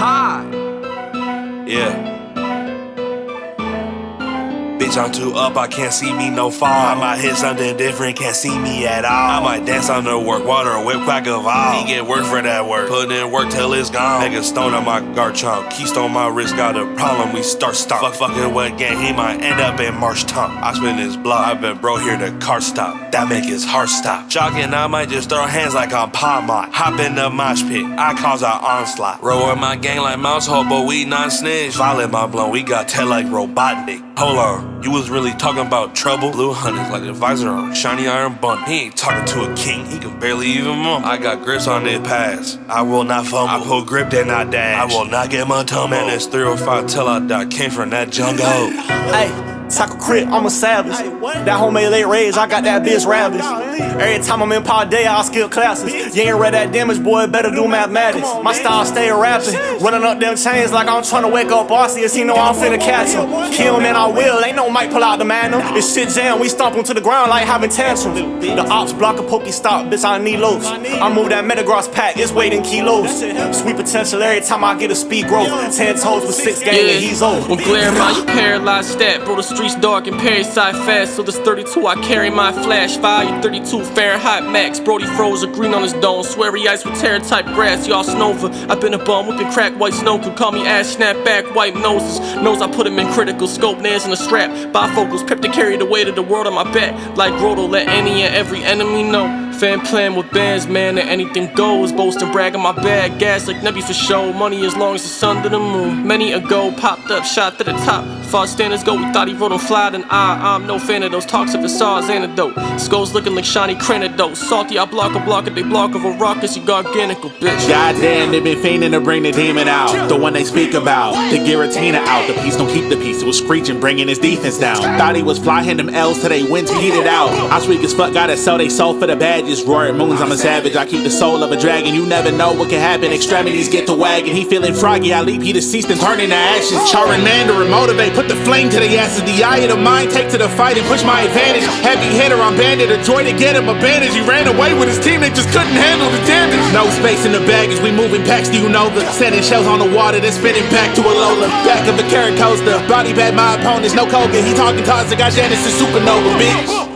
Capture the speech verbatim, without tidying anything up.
high. Yeah. Bitch, I'm too up, I can't see me no fall. I might hit something different, can't see me at all. I might dance on the work, water, whip, crack of all. He get work for that work, put in work till it's gone. Nigga stone on my guard chunk, keystone my wrist, got a problem, we start stop. Fuck fucking with gang, he might end up in March Tongue. I spin his block, I been bro here the car stop. That make his heart stop. Jogging, I might just throw hands like I'm Palmont. Hop in the mosh pit, I cause our onslaught. Roll with my gang like mouse hole, but we not snitch. Violet my blunt, we got tail like Robotnik. Hold on, you was really talking about trouble? Blue hunters like a visor on shiny iron bun. He ain't talking to a king, he can barely even move. I got grips on this pass, I will not fumble. I pull grip then I dash, I will not get my tumble. Man, it's three oh five till I die, came from that jungle. Hey. Taco Crit, I'm a savage. That homemade late rage, I got that bitch ravish. Every time I'm in Paldea, I skill classes. You ain't read that damage, boy, better do mathematics. My style stay rapping, running up them chains like I'm trying to wake up Arceus. He know I'm finna catch him. Kill him and I will, ain't no mic pull out the magnum. This shit jam, we stomp him to the ground like having tantrums. The ops block a pokey stop, bitch, I need lows. I move that Metagross pack, it's weighting kilos. Sweet potential every time I get a speed growth. Ten toes with six gang Yeah. and he's over. When glare my you paralyzed stat, bro, the streets dark and Perry side fast. So this thirty-two, I carry my flash. Fire thirty-two Fahrenheit max. Brody froze a green on his dome. Sweary ice with terror type grass, y'all snova. I been a bum, whipping crack white snow. Could call me ass snap back, white noses. Nose I put him in critical scope, nails in a strap. Bifocals, prep to carry the weight of the world on my back. Like Groto, let any and every enemy know. Fan playing with bands, man, that anything goes. Boasting, brag on my bag, gas like Nebby for show. Money as long as it's under the moon. Many ago, popped up, shot to the top. Far standards go, we thought he wrote on fly, then I, I'm no fan of those talks if it saw his antidote. Skulls looking like shiny Cranadose. Salty, I block a block it, they block of a ruckus, you garganical bitch. Goddamn, they been fiending to bring the demon out. The one they speak about, the Giratina out. The piece don't keep the peace, it was screeching, bringing his defense down. Thought he was fly, hand them L's till they wins petered out. I sweet as fuck, gotta sell they soul for the badges. Roaring moons, I'm a savage, I keep the soul of a dragon. You never know what can happen, extremities get to wagging. He feeling froggy, I leap, he deceased and turn into ashes. Charmander and motivate, put the flame to the asses. The eye of the mind, take to the fight and push my advantage. Heavy hitter, I'm banded, a joy to get him a bandage. He ran away with his team, they just couldn't handle the damage. No space in the baggage, we moving packs, do you know the sending shells on the water, then spinning back to a Lola. Back of the carrot coaster, body bag my opponents, no Koga. He talking toxic, I Genesis supernova, bitch.